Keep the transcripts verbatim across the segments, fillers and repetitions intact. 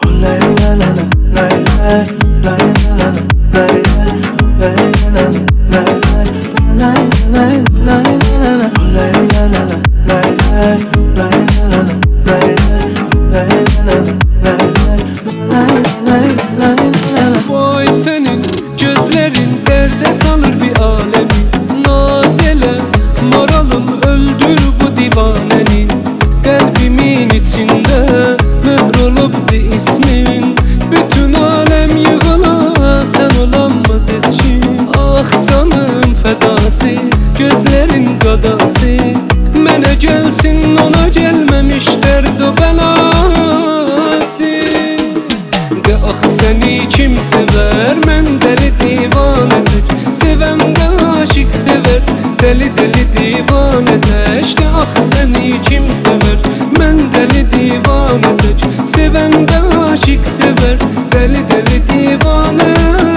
Vay senin gözlerin derde salır bir alemi. Nazele moralım öldür bu divaneni. Kalbimin içinde mührolubdu ismin. Bütün alem yığıla sen olamaz etkin. Ah canım fedası, gözlerin qadası. Mənə gelsin ona gelmemiş derd o belası. De ah seni kim sever, mən deli divanədir. Sevəndə aşık sever, deli deli divanədir. De ah seni kim sever, mən deli divanədir. Sevəndə aşık sever, deli deli divanədir.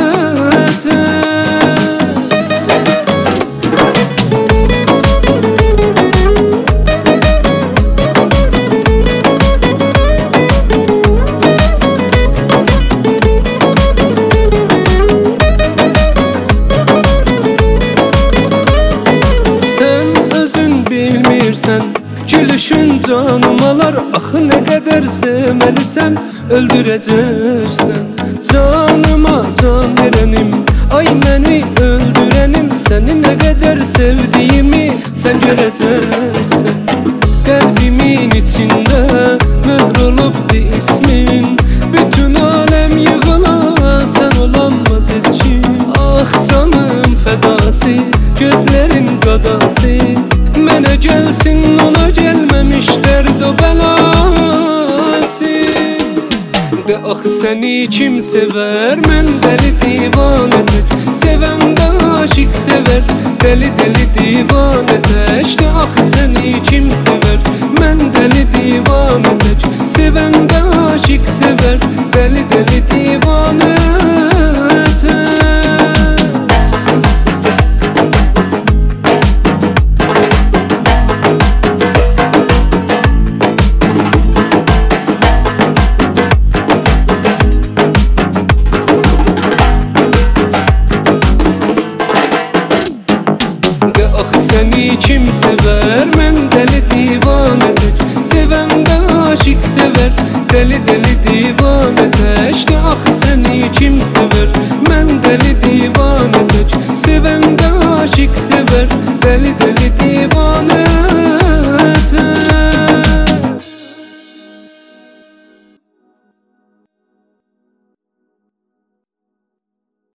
Bilmirsən, gülüşün canım alar. Axı nə qədər sevməlisən, öldürəcəksən. Canıma can verənim, ay məni öldürənim. Səni nə qədər sevdiyimi sən görəcəksən. Qəlbimin içində möhr olubdu ismin. Bütün aləm yığıla sən olamaz etkin. Ah canım fədası, gözlərin qadası. Mənə gelsin ona gelmemiş derd o belası. De ah seni kim sever, mən deli divanədir. Sevəndə aşık sever, deli deli divanədir. De ah seni kim sever, mən deli divanədir. Sevəndə aşık sever, deli deli divanədir. Ah seni kim sever, mən deli divanədir. Sevəndə aşık sever, deli deli divanədir. De ah seni kim sever,